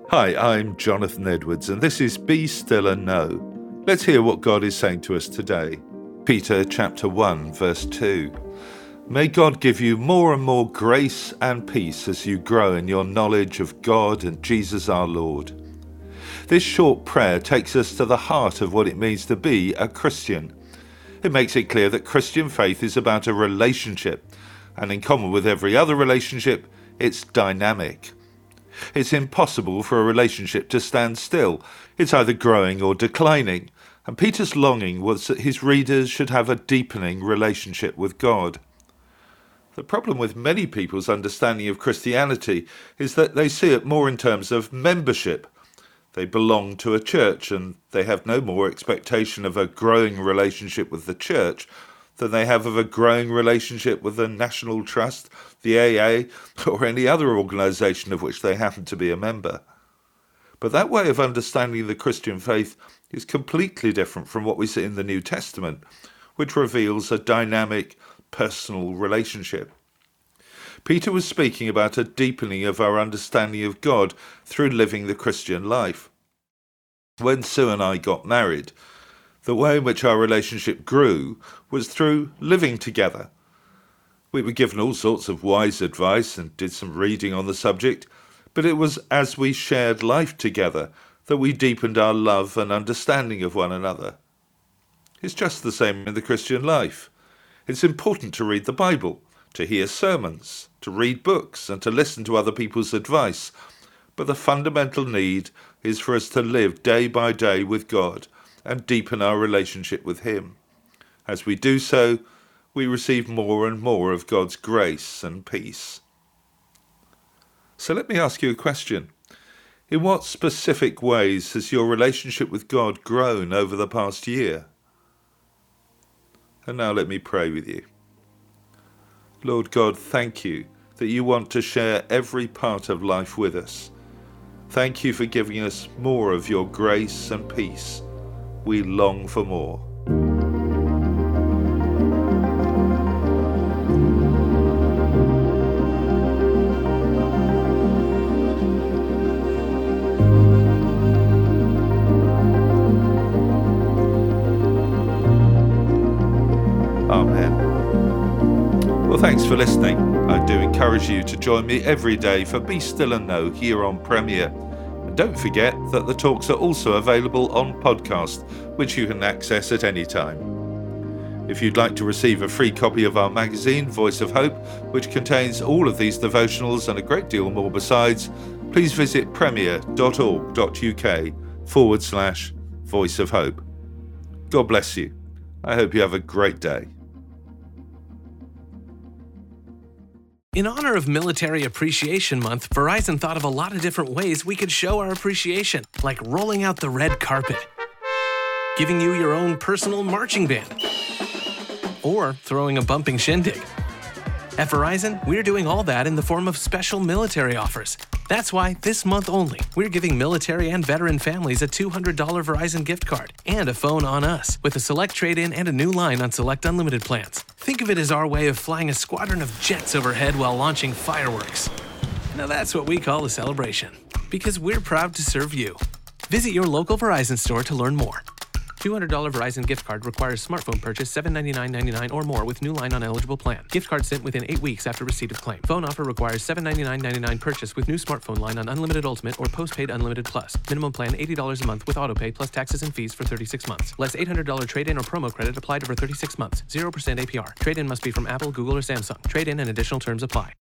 Hi, I'm Jonathan Edwards, and this is Be Still and Know. Let's hear what God is saying to us today. Peter chapter 1, verse 2. May God give you more and more grace and peace as you grow in your knowledge of God and Jesus our Lord. This short prayer takes us to the heart of what it means to be a Christian. It makes it clear that Christian faith is about a relationship, and in common with every other relationship, it's dynamic. It's impossible for a relationship to stand still. It's either growing or declining. And Peter's longing was that his readers should have a deepening relationship with God. The problem with many people's understanding of Christianity is that they see it more in terms of membership. They belong to a church and they have no more expectation of a growing relationship with the church than they have of a growing relationship with the National Trust, the AA, or any other organisation of which they happen to be a member. But that way of understanding the Christian faith is completely different from what we see in the New Testament, which reveals a dynamic, personal relationship. Peter was speaking about a deepening of our understanding of God through living the Christian life. When Sue and I got married, the way in which our relationship grew was through living together. We were given all sorts of wise advice and did some reading on the subject, but it was as we shared life together that we deepened our love and understanding of one another. It's just the same in the Christian life. It's important to read the Bible, to hear sermons, to read books, and to listen to other people's advice. But the fundamental need is for us to live day by day with God and deepen our relationship with Him. As we do so, we receive more and more of God's grace and peace. So let me ask you a question. In what specific ways has your relationship with God grown over the past year? And now let me pray with you. Lord God, thank you that you want to share every part of life with us. Thank you for giving us more of your grace and peace. We long for more. Amen. Well, thanks for listening. I do encourage you to join me every day for Be Still and Know here on Premier. And don't forget that the talks are also available on podcast, which you can access at any time. If you'd like to receive a free copy of our magazine, Voice of Hope, which contains all of these devotionals and a great deal more besides, please visit premier.org.uk/Voice of Hope. God bless you. I hope you have a great day. In honor of Military Appreciation Month, Verizon thought of a lot of different ways we could show our appreciation, like rolling out the red carpet, giving you your own personal marching band, or throwing a bumping shindig. At Verizon, we're doing all that in the form of special military offers. That's why, this month only, we're giving military and veteran families a $200 Verizon gift card and a phone on us, with a select trade-in and a new line on select unlimited plans. Think of it as our way of flying a squadron of jets overhead while launching fireworks. Now that's what we call a celebration, because we're proud to serve you. Visit your local Verizon store to learn more. $200 Verizon gift card requires smartphone purchase $799.99 or more with new line on eligible plan. Gift card sent within 8 weeks after receipt of claim. Phone offer requires $799.99 purchase with new smartphone line on Unlimited Ultimate or Postpaid Unlimited Plus. Minimum plan $80 a month with autopay plus taxes and fees for 36 months. Less $800 trade-in or promo credit applied over 36 months. 0% APR. Trade-in must be from Apple, Google, or Samsung. Trade-in and additional terms apply.